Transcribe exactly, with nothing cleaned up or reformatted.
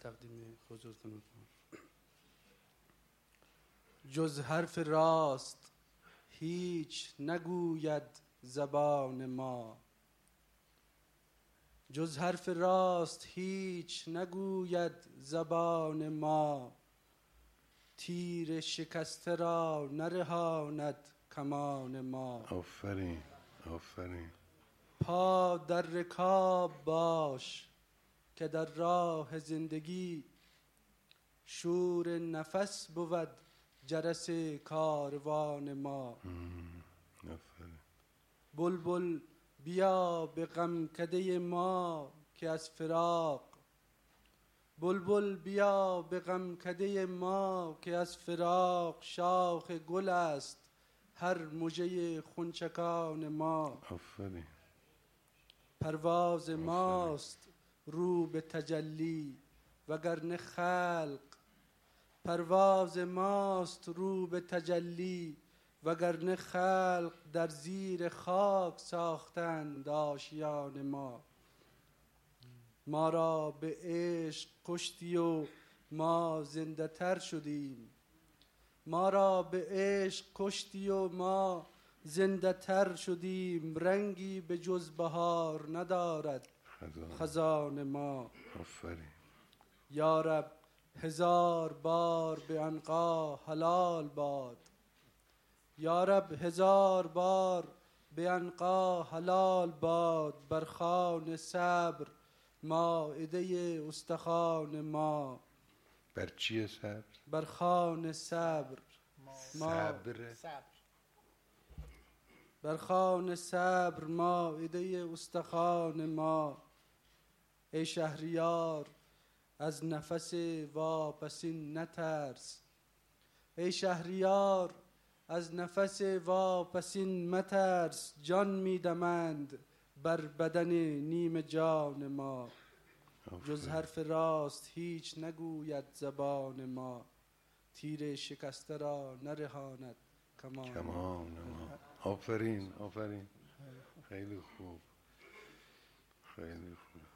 تقدیم حضورتون میکنم. جز حرف راست هیچ نگوید زبان ما، جز حرف راست هیچ نگوید زبان ما. تیر شکسته را نرهاند کمان ما. آفرین آفرین. پا در رکاب باش که در راه زندگی، شور نفس بود جرس کاروان ما. آفرین. بلبل بیا به غمکده ما که از فراق، بلبل بیا به غمکده ما که از فراق. شاخ گل است هر مژه خونچکان ما. آفرین. پرواز ماست رو به تجلی وگرنه خلق، پرواز ماست رو به تجلی وگرنه خلق در زیر خاک ساختند آشیان ما. ما را به عشق کشتی و ما زنده تر شدیم، ما را به عشق کشتی و ما زنده تر شدیم. رنگی به جز بهار ندارد خزان ما. آفرین. یا رب هزار بار به عنقا حلال باد، یا رب هزار بار به عنقا حلال باد. بر خوان صبر مائده استخوان ما. بر چیه صبر؟ بر خوان صبر ما. صبر. بر خوان صبر مائده استخوان ما. ای شهریار از نفس واپسین نترس، ای شهریار از نفس واپسین مترس. جان میدمند بر بدن نیم جان ما. جز حرف راست هیچ نگوید زبان ما. تیر شکسته را نرهاند کمان ما. آفرین آفرین. خیلی خوب خیلی خوب.